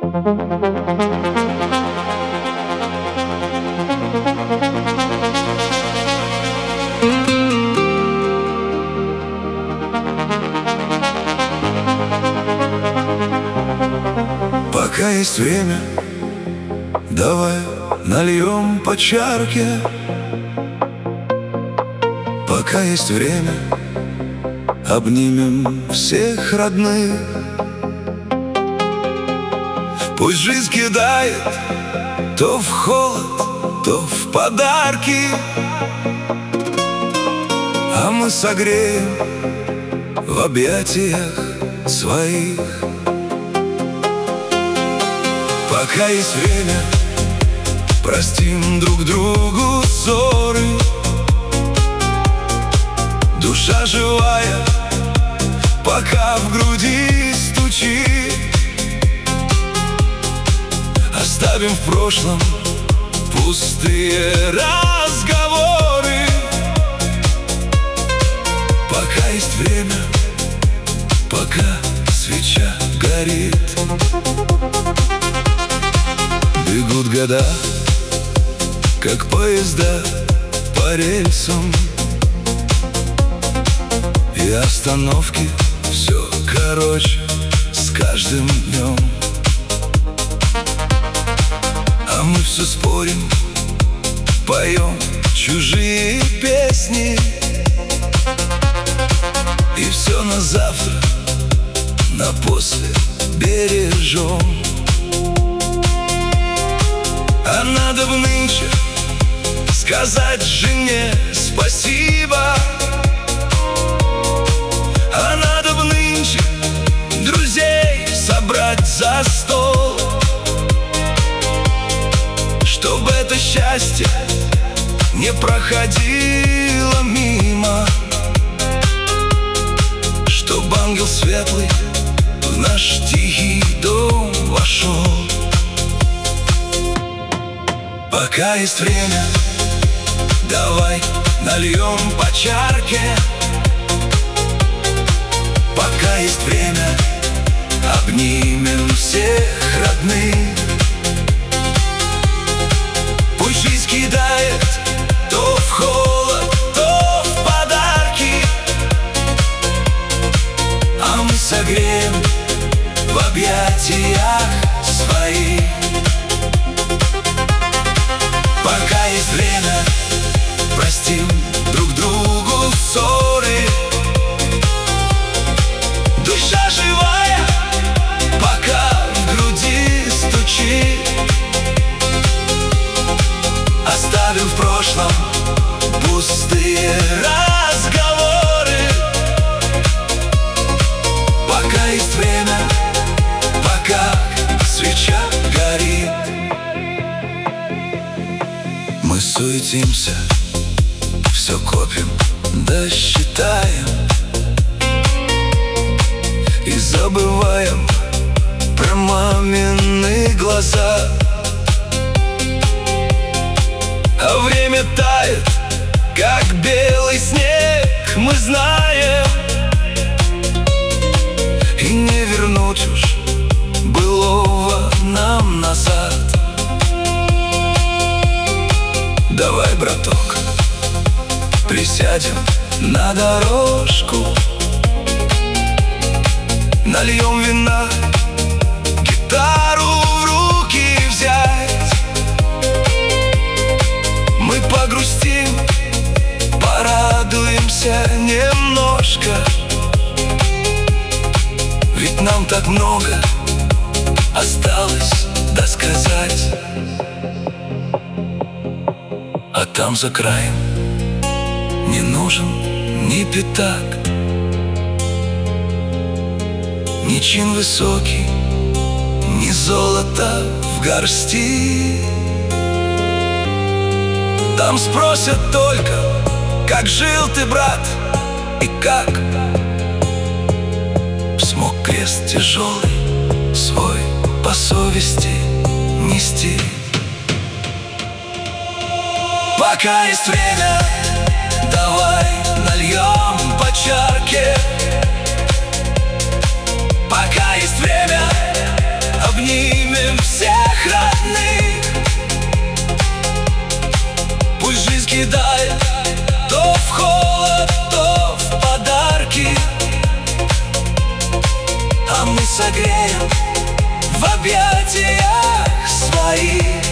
Пока есть время, давай нальем по чарке. Пока есть время, обнимем всех родных. Пусть жизнь кидает то в холод, то в подарки, а мы согреем в объятиях своих. Пока есть время, простим друг другу ссоры. Душа живая, пока в груди стучит. Оставим в прошлом пустые разговоры. Пока есть время, пока свеча горит. Бегут года, как поезда по рельсам, и остановки все короче с каждым днем. А мы все спорим, поем чужие песни, и все на завтра, на после бережем. А надо бы нынче сказать жене спасибо. А надо бы нынче друзей собрать за стол, чтобы это счастье не проходило мимо, чтобы ангел светлый в наш тихий дом вошел. Пока есть время, давай нальем по чарке. Пока есть время, обнимем всех родных. Пусть жизнь кидает то в холод, то в подарки, а мы согреем в объятиях своих. Пока есть время, простим друг другу ссоры. Душа живая, пока в груди стучит. Оставим в прошлом пустые разговоры. Пока есть время, пока свеча горит. Мы суетимся, все копим, да считаем, и забываем про мамины глаза. А время тает, как белый снег, мы знаем, и не вернуть уж былого нам назад. Давай, браток, присядем на дорожку, нальем вина, гитару в руки взять. Мы погрустим, порадуемся немножко, ведь нам так много осталось досказать. А там за краем не нужен ни пятак, ни чин высокий, ни золото в горсти. Там спросят только, как жил ты, брат, и как смог крест тяжелый свой по совести нести. Пока есть время, давай нальем по чарке. Пока есть время, обнимем согреем в объятиях своих.